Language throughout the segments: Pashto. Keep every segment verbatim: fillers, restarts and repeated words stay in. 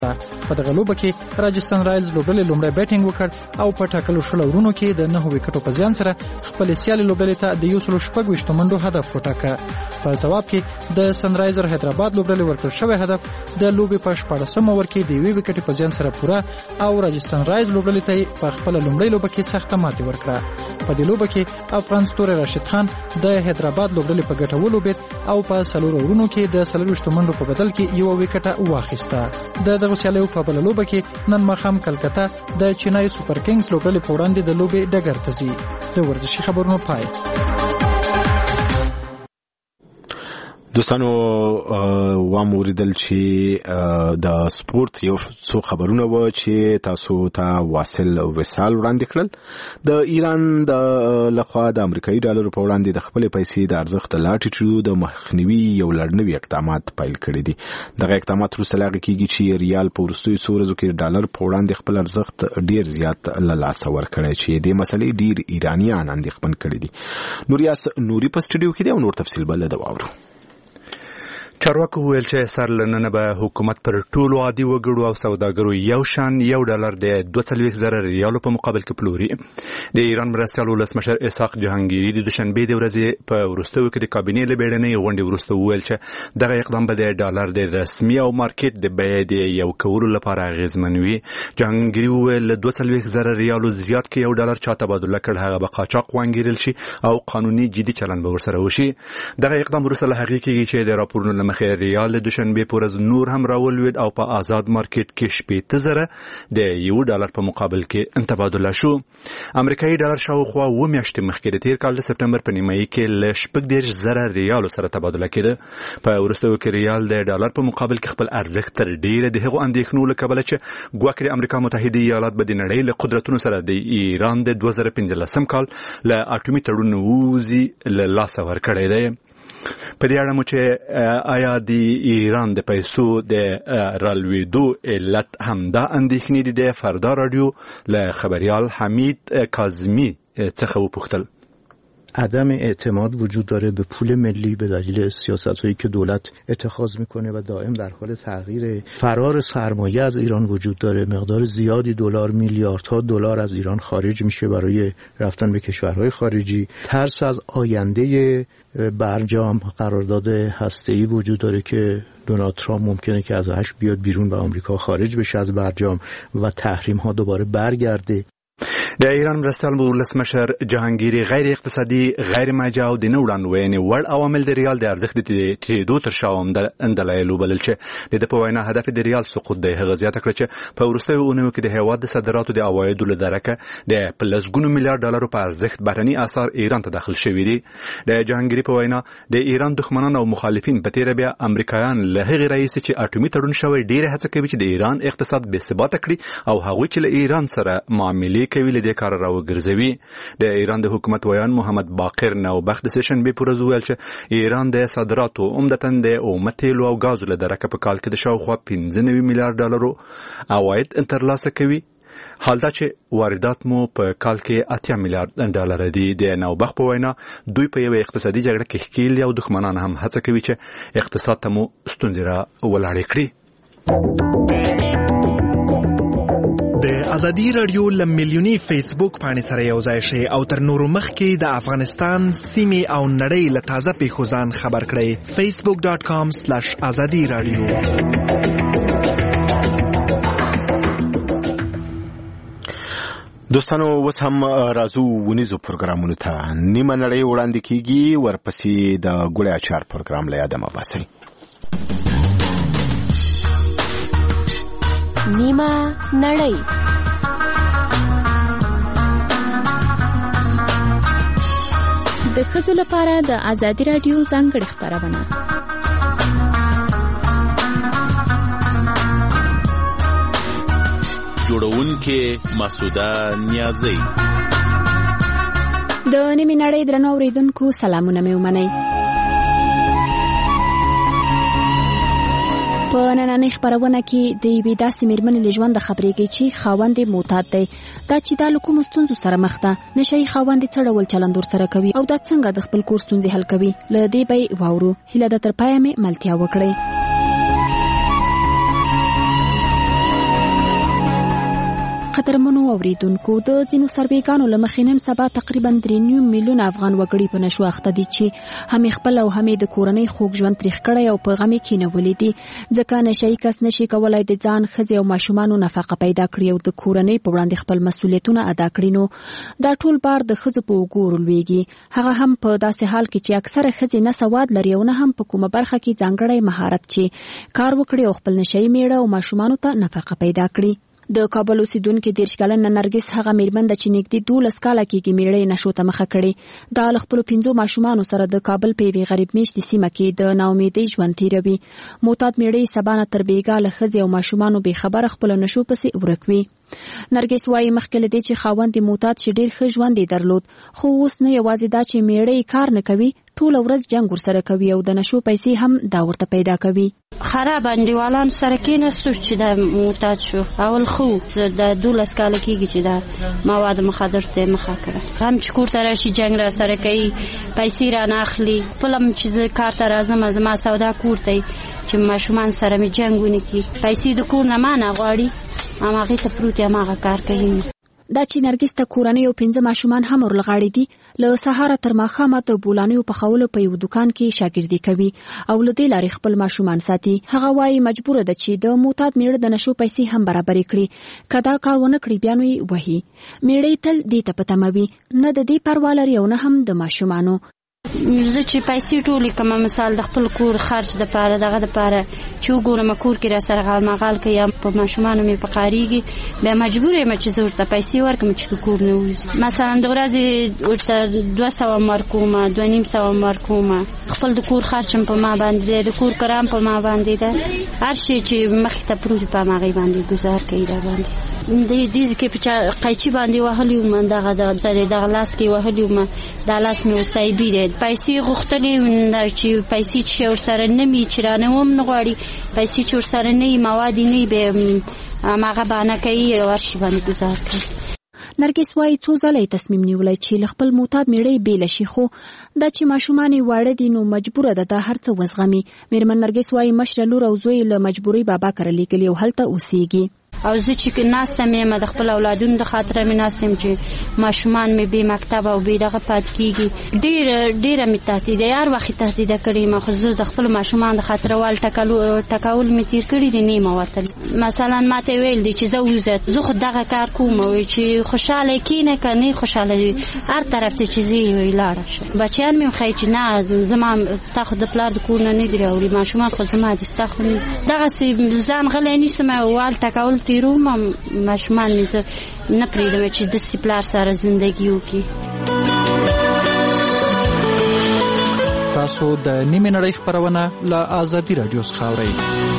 په دغه لوبه کې راجستان رایلز لوبډلې لومړی بیټینګ وکړ او په ټاکلو شلو ورونو کې د نهه وکټو په زیان سره خپل سیالي لوبډلې ته د یو سل شپږ ویشت منډو هدف وټاکه. په ځواب کې د سنرایزر حیدرآباد لوبډلې ورکړ شوی هدف د لوبې په شپاړسم اوور کې د یوې وکټې په زیان سره پوره او راجستان رایلز لوبډلې ته په خپل لومړی لوبه کې سخته ماتې ورکړه. په دې لوبه کې افغان ستوری راشد خان د حیدرآباد لوبډلې په ګټه ولوبېد او په څلور ورونو کې د څلور ویشت منډو په بدل کې یو وکټه واخیسته. د دغه سیالیو په بل لوبه کې نن ماښام کلکته د چینای سوپر کینګز لوبډلې په وړاندې د لوبې ډګر ته ځي. د ورزشي خبرونو پای. دوستانو واموریدل چې د سپورت یو څو خبرونه و چې تاسو ته واصل وصال وړاندې کړل. د ایران د لخوا د امریکایي ډالرو په وړاندې د خپل پیسې د ارزښت لا ټیټېدو د مخنیوي یو لړنوي اقدامات پیل کړي دي. دغه اقدامات وروسته لا کېږي چې ریال په وروستیو څو ورځو کې ډالر په وړاندې خپل ارزښت ډیر زیات له لاسه ورکړی چې د مسلې ډیر ایرانیان اندېښمن کړي دي. نوریاس نوري په سټوډیو کې دی او نور تفصیل بل د واورو. چارواکو ویل چې سر لننه به حکومت پر ټولو عادي وګړو او سوداګرو یو شان یو ډالر د دوه څلوېښت زره ریالو په مقابل کې پلوري. د ایران مرستیال ولسمشر اسحاق جهانګیري د دوشنبې د ورځې په وروستیو کې د کابینې له بیړنۍ غونډې وروسته وویل چې دغه اقدام به د ډالر د رسمي او مارکیټ د بیې د یو کولو لپاره اغېزمن وي. جهانګیري وویل دوه څلوېښت زره ریالو زیات کې یو ډالر چا تبادله کړ هغه به قاچاق وانګیرل شي او قانوني جدي چلند به ورسره وشي. دغه اقدام وروسته له هغې کېږي چې د راپورونو مخې ریال د دوشنبې په ورځ نور هم راولوید او په آزاد مارکیټ کې شپېته زره د یو ډالر په مقابل کې تبادله شو. امریکایي ډالر شاوخوا اوه میاشتې مخکې د تیر کال د سپټمبر په نیمایي کې له شپږ دېرش زره ریالو سره تبادله کېده. په وروستیو کې ریال د ډالر په مقابل کې خپل ارزښت تر ډېره د هغو اندېښنو له کبله چې ګواکې د امریکا متحده ایالات به د نړۍ له قدرتونو سره د ایران د دوه زره پنځلسم کال له اټومي تړون ووځي له لاسه ورکړی دی. په دې اړه مو چې آیا د ایران د پیسو د رالوېدو علت همدا اندېښنې دي د فردا رادیو له خبریال حمید کاظمی څخه وپوښتل. عدم اعتماد وجود داره به پول ملی به دلیل سیاست‌هایی که دولت اتخاذ میکنه و دائم در حال تغییر. فرار سرمایه از ایران وجود داره. مقدار زیادی دلار، میلیاردها دلار از ایران خارج میشه برای رفتن به کشورهای خارجی. ترس از آینده برجام قرارداد هسته‌ای وجود داره که دونالد ترامپ ممکنه که ازش بیاد بیرون و آمریکا خارج بشه از برجام و تحریم‌ها دوباره برگرده. د ایران مرستیال ولسمشر جهانګیري غیر اقتصادي، غیر ماجه او د نه وړاندوینې وړ عوامل د ریال د ارزښت د ټیټېدو تر شا هم دلایل وبلل چې د ده په وینا هدف د ریال سقوط دی. هغه زیاته کړه چې په وروستیو اونیو کې د هېواد د صادراتو د عوایدو له درکه د په لسګونو میلیارډ ډالرو په ارزښت بهرني اسعار ایران ته داخل شوي دي. د جهانګیري په وینا د ایران دښمنان او مخالفین په تېره بیا امریکایان له هغې راهیسې چې اټومي تړون شوی ډېره هڅه کوي چې د ایران اقتصاد بېثباته کړي او هغوی چې له ایران سره معاملې کوي له دې کاره راوګرځوي. د ایران د حکومت ویان محمد باقر نوبخت د سشنبې په ورځ وویل چې ایران د صادراتو عمدتاً د اومه تیلو او ګازو له درکه په کال کې د شاوخوا پنځه نوي میلیارډ ډالرو عواید ترلاسه کوي، حال دا چې واردات مو په کال کې اتیا میلیارډ ډالر دي. د نوبخت په وینا دوی په یوه اقتصادي جګړه کې ښکېل او دښمنان هم هڅه کوي چې اقتصاد ته مو ستونزې را ولاړې کړي. د ازادي رادیو له میلیوني فیسبوک پاڼې سره یو ځای شئ او تر نورو مخکې د افغانستان سیمې او نړۍ له تازه پیښو ځان خبر کړئ. فیسبوک ډاټ کام سلیش ازادي رادیو. دوستانو اوس هم راځو ونیزو پروګرامونو ته. نیمه نړۍ وړاندې کیږي، ورپسې د ګوړې اچار پروګرام له یاده مه باسئ. نیمه نړۍ. د ښځو لپاره د ازادي رادیو ځانګړې خپرونه. جوړونکې مسعوده نیازی. د نیمه نړۍ درنو اوریدونکو سلامونه مې ومنئ. په نننۍ خپرونه کې د یوې داسې مېرمنې له ژونده خبرېږي چې خاوند یې معتاد دی. دا چې دا له کومو ستونزو سره مخ ده، نشه یي خاوند یې څه ډول چلند ورسره کوي او دا څنګه د خپل کور ستونزې حل کوي، له دې به یې واورو. هیله ده تر پایه مې ملتیا وکړئ. قدرمنو اوریدونکو د ځینو سروېګانو له مخې نن سبا تقریبا درې نیم میلیونه افغان وګړي په نشو اخته دي چې همې خپل او همې د کورنۍ خوږ ژوند تریخ کړی او په غم یې کینولي دي ځکه نشهیي کس نشي کولی د ځان ښځې او ماشومانو نفقه پیدا کړي او د کورنۍ په وړاندې خپل مسؤلیتونه ادا کړي نو دا ټول بار د ښځو په اوږو لویږي هغه هم په داسې حال کې چې اکثره ښځې نه سواد لري او نه هم په کومه برخه کې ځانګړی مهارت چې کار وکړي او خپل نشهیي میړه او ماشومانو ته نفقه پیدا کړي د کابل اوسیدونکې دېرش کلنه نرګس هغه میرمن ده چې نږدې دولس کاله کېږي میړه یې نشو ته مخه کړې دا له خپلو پنځو ماشومانو سره د کابل په یوې غریب میشتې سیمه کې د ناامیدۍ ژوند تېروي معتاد میړه یې سبا نه تر بېګا له ښځې او ماشومانو بېخبره خپله نشو پسې ورک وي نرګس وايي مخکې له دې چې خاوند یې معتاد چې ډېر ښه ژوند یې درلود خو اوس نه یوازې دا چې میړه یې کار نه کوي ټوله ورځ جنګ ورسره کوي او د نشو پیسې هم دا ورته پیدا کوي خراب انډیوالانو سره کېناستو چې دا معتاد شو اول خو د دولس کاله کېږي چې دا مواد مخدر ته مخه کړه هم چې کور ته راشي جنګ را سره کوي پیسې رانه اخلي خپله هم چې زه کار ته راځم زما سودا کور ته چې ماشومان سره مې جنګ ونه کړي پیسې د کور نه ما نه غواړي هماغې ته پروت یم هغه کار کوي دا چې نرګس ته کورنۍ او پنځه ماشومان هم ورلغاړي دي له سهاره تر ماښامه د بولانیو پخولو په یو دوکان کې شاګردي کوي او له دې لارې خپل ماشومان ساتي هغه وایي مجبوره ده چې د معتاد میړه د نشو پیسې هم برابرې کړي که دا کار ونه کړي بیا نو یې وهي میړه یې تل دې ته په تمه وي نه د دې پروا لري او نه هم د ماشومانو زه چې پیسې ټولې کومه مثال د خپل کور خرج دپاره دغه دپاره چې وګورم کور کې را سره غالمغال کوي یا په ماشومانو مې پکارېږي بیا مجبور یم چې زه ورته پیسې ورکړم چې د کور نه ووځي مثلا د ورځې ورته دوه سوه ورکومه دوه نیم سوه ورکومه خپل د کور خرچ هم په ما باندې دی د کور کرام په ما باندې ده هر شی چې مخې ته پروت په هماغې باندې ګزار کوي دا باندې د دې کې په قیچي باندې وهلي وم دغه دغه لاس کې وهلي وم دا لاس مې اوس عیبي دی پیسې غوښتلې چې پیسې چې ورسره نه وي چې رانه هم نه غواړي پیسې چې ورسره نه وي مواد یې نه وي بیا هماغه بهانه کوي او هر شي باندې ګزار کوي نرګس وايي څو ځله یې تصمیم نیولی چې له خپل معتاد میړه یې بېله شي خو دا چې ماشومان یې واړه دي نو مجبوره ده دا هر څه وزغمي میرمن نرګس وايي مشره لور او زوی له مجبورۍ بابا کره لیږلي او هلته اوسېږي او زه چې ناستم یم د خپل اولادونو د خاطره مې ناست یم چې ماشومان مې بې مکتب او بې دغه پاتې کېږي ډېره ډېره مې تهدیده هر وخت یې تهدیده کړې یم خو زه د خپلو ماشومانو د خاطره وال ټکول مې تېر کړي دي نه یم وتلي مثلا ما ته یې ویل دي چې زه ووځه زه خو دغه کار کوم چې خوشحاله کېنه که نه خوشحاله هر طرف ته چې زه یې لاړه شم بچیان مې هم ښایي چې نه زما تا خو د پلار د کور نه نه دي راوړي ماشومان خو زما دي ستا خو نه دغسې ځان غلی نیسم وال ټکول تیروم ماشومان مې زه نه پرېږدم چې داسې پلار سره زندګي وکړي تاسو د نیمې نړۍ خپرونه له ازادي راډیو څخه اورئ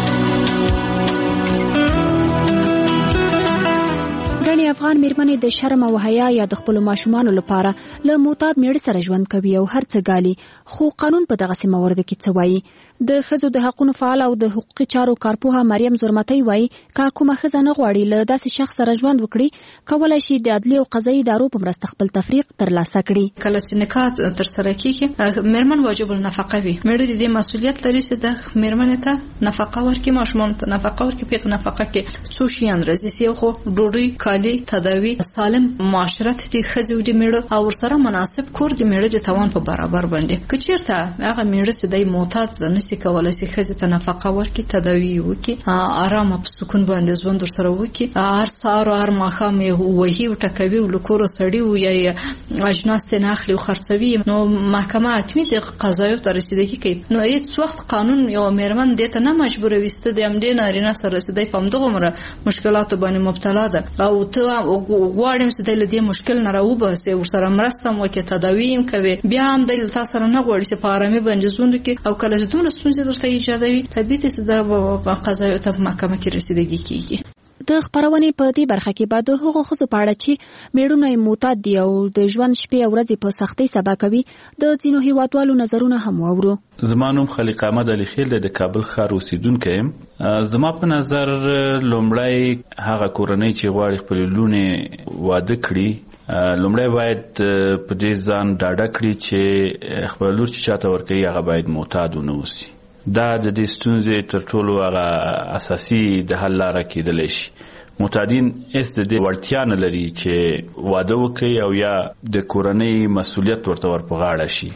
ګڼې افغان میرمنې د شرم او حیا یا د خپلو ماشومانو لپاره له معتاد میړه سره ژوند کوي او هر څه ګالي خو قانون په دغسې موردو کې څه وایي د ښځو د حقونو فعال او د حقوقي چارو کارپوهه مریم زرمتی وایي که کومه ښځه نه غواړي له داسې شخص سره ژوند وکړي کولی شي د عدلي او قضایي ادارو په مرسته خپل تفریق ترلاسه کړي کله چې نکاح ترسره کېږي میرمن واجب النفقه وي میړه د دې مسؤلیت لري چې د میرمنې ته نفقه ورکړي ماشومانو ته نفقه ورکړي په نفقه کې څو شیان راځي یو خو ډوډۍ کالي تداوی سالم معاشرت د ښځو د میړه او ورسره مناسب کور د میړه د توان په برابر باندې که چیرته هغه میړه چې د معتاد نشي کولای چې ښځې ته نفقه ورکړي تداوی وکړي آرامه په سکون باندې ژوند ورسره وکړي هر سهار او هر ماښام یې وهي او ټکوي او له کوره سړي او یا یې اجناس ترې نه اخلي او خرڅوي نو محکمه حتمي د قضایو ته رسیدګي کوي نو هېڅ وخت قانون یو میرمن دې ته نه مجبوروي چې د همدې نارینه سره رسېدی په همدغومره مشکلاتو باندې مبتلا ده او ته غواړم چې دی له دې مشکل نه راوباسې ورسره مرسته هم وکړې تداوي یې کوي بیا هم دی له تا سره نه غواړي چې په ارامۍ باندې ژوند وکړي او کله چې دومره ستونزې درته ایجادوي طبیعي ده چې دا په قضایو ته په محکمه کې رسیدګي کېږي د خپرونې په دې برخه کې به د هغو ښځو په اړه چې میړونه یې معتاد دي او د ژوند شپې او ورځې په سختۍ سبا کوي د ځینو هیوادوالو نظرونه هم واورو زما نوم خلیق احمد علي خیل د کابل ښار اوسیدونکی یم زما په نظر لومړی هغه کورنۍ چې غواړي خپلې لوڼې واده کړي لومړی باید په دې ځان ډاډه کړي چې خپله لور چې چاته ورکوي هغه باید معتاد ونه اوسي دا د دې ستونزې تر ټولو هغه اساسي د حل لاره کېدلی شي معتادین اس د دې وړتیا نه لري چې واده وکړي او یا د کورنۍ مسؤلیت ورته ور په غاړه شي.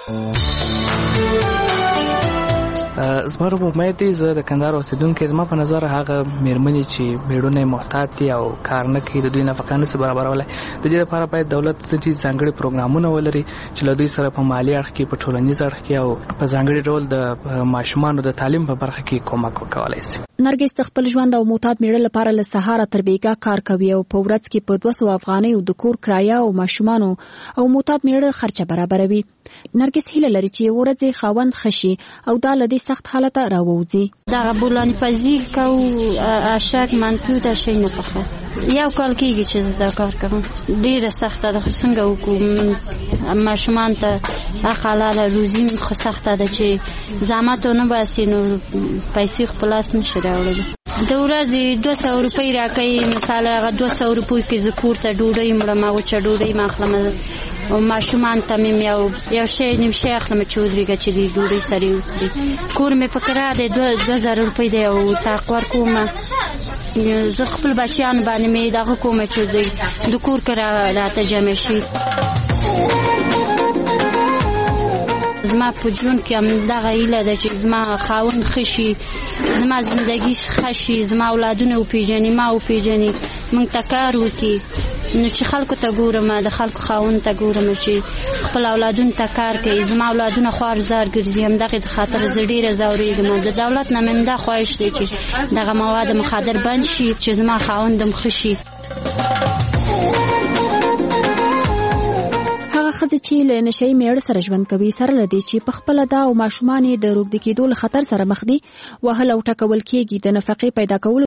زما په امید دی زه د کندهار اوسیدونکو زما په نظر هغه میرمنې چې میړونه محتاط دي او کار نه کوي د دوی نفقه نشي برابرولای د دې لپاره باید دولت ځینې ځانګړي پروګرامونه ولري چې له دوی سره په مالی اړخ کې په ټولنیز اړخ کې او په ځانګړي ډول د ماشومانو د تعلیم په برخه کې کومک وکولای شي. نرګس د خپل ژوند او معتاد میړه لپاره له سهار تر بیګا کار کوي او په ورځ کې په دوه سوه افغانۍ او د کور کرایه او ماشومانو او معتاد میړه خرچه برابروي. نرګس هیله لري چې ورځې خاوند خشي او دا له دې سخت حالت راووځي. دا بولانی پزیر کو اشک منتو د شي نه پخه یو کال کېږي چې دا کار کوم ډیره سخته ده. څنګه وکوم ماشومان ته حلاله روزي خو سخته ده چې زحمت نه باسي نو پیسې خپل لاس نشي راوړل. د ورځې دوه سوه روپۍ راکوي مثال هغه دوه سوه روپۍ کې زه کور ته ډوډۍ مړم او چې ډوډۍ ما اخلم او ماشومان ته مې یو یو شی نیم شی اخلم چې ودرېږه چې د ډوډۍ سره یې وخوري. کور مې په کرایه دی دوه دوه زره روپۍ دی او طاق ورکوم زه خپل بچیانو باندې مې دغه کوم چې د کور کرایه راته جمع شي. زما په ژوند کې هم دغه هیله ده چې زما خاوند ښه شي زما زندګي ښه شي زما اولادونه وپېژني ما وپېژني موږ ته کار وکړي نو چې خلکو ته ګورم د خلکو خاوند ته ګورم چې خپل اولادونو ته کار کوي زما اولادونه خوارزار ګرځي همدغې د خاطر زه ډېره ځورېږم. د دولت نه مې همدا خواهش دی چې دغه مواد مخدر بند شي چې زما خاوند هم ښه شي. ښځې چې له نشهیي میړه سره ژوند کوي سره له دې چې په خپله دا او ماشومان یې د روږدي کېدو له خطر سره مخ دي وهل او ټکول کېږي د نفقې پیدا کولو